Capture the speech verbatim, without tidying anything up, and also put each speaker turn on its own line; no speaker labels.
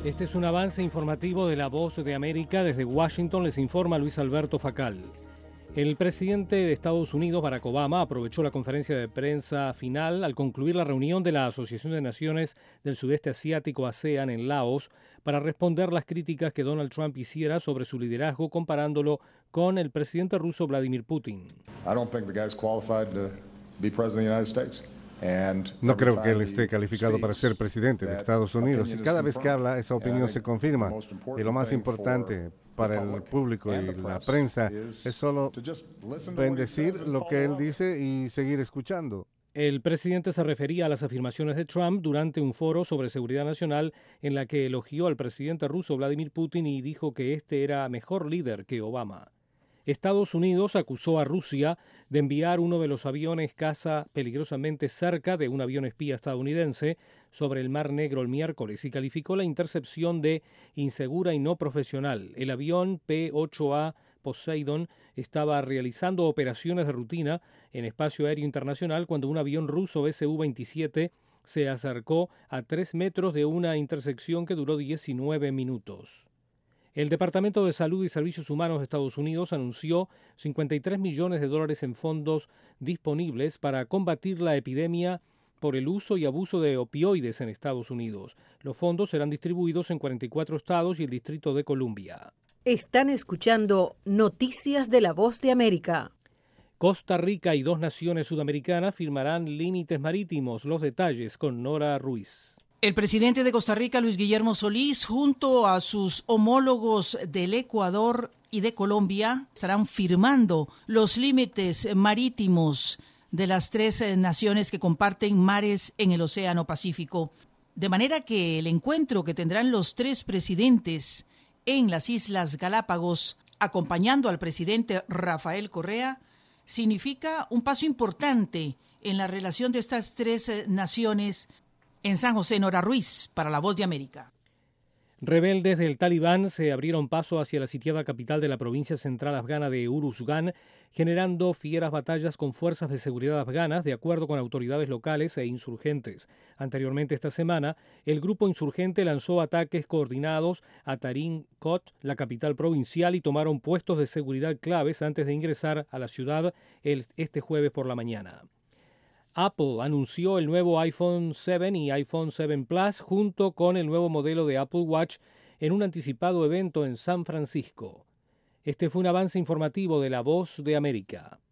Este es un avance informativo de La Voz de América. Desde Washington les informa Luis Alberto Facal. El presidente de Estados Unidos, Barack Obama, aprovechó la conferencia de prensa final al concluir la reunión de la Asociación de Naciones del Sudeste Asiático, ASEAN, en Laos, para responder las críticas que Donald Trump hiciera sobre su liderazgo, comparándolo con el presidente ruso Vladimir Putin.
No creo que él esté calificado para ser presidente de Estados Unidos, y cada vez que habla esa opinión se confirma. Y lo más importante para el público y la prensa es solo bendecir lo que él dice y seguir escuchando.
El presidente se refería a las afirmaciones de Trump durante un foro sobre seguridad nacional en la que elogió al presidente ruso Vladimir Putin y dijo que este era mejor líder que Obama. Estados Unidos acusó a Rusia de enviar uno de los aviones caza peligrosamente cerca de un avión espía estadounidense sobre el Mar Negro el miércoles y calificó la intercepción de insegura y no profesional. El avión P ocho A Poseidon estaba realizando operaciones de rutina en espacio aéreo internacional cuando un avión ruso S U veintisiete se acercó a tres metros de una intersección que duró diecinueve minutos. El Departamento de Salud y Servicios Humanos de Estados Unidos anunció cincuenta y tres millones de dólares en fondos disponibles para combatir la epidemia por el uso y abuso de opioides en Estados Unidos. Los fondos serán distribuidos en cuarenta y cuatro estados y el Distrito de Columbia.
Están escuchando Noticias de la Voz de América.
Costa Rica y dos naciones sudamericanas firmarán límites marítimos. Los detalles con Nora Ruiz.
El presidente de Costa Rica, Luis Guillermo Solís, junto a sus homólogos del Ecuador y de Colombia, estarán firmando los límites marítimos de las tres naciones que comparten mares en el Océano Pacífico. De manera que el encuentro que tendrán los tres presidentes en las Islas Galápagos, acompañando al presidente Rafael Correa, significa un paso importante en la relación de estas tres naciones. En San José, Nora Ruiz, para La Voz de América.
Rebeldes del Talibán se abrieron paso hacia la sitiada capital de la provincia central afgana de Uruzgan, generando fieras batallas con fuerzas de seguridad afganas, de acuerdo con autoridades locales e insurgentes. Anteriormente esta semana, el grupo insurgente lanzó ataques coordinados a Tarin Kot, la capital provincial, y tomaron puestos de seguridad claves antes de ingresar a la ciudad el, este jueves por la mañana. Apple anunció el nuevo iPhone siete y iPhone siete Plus junto con el nuevo modelo de Apple Watch en un anticipado evento en San Francisco. Este fue un avance informativo de La Voz de América.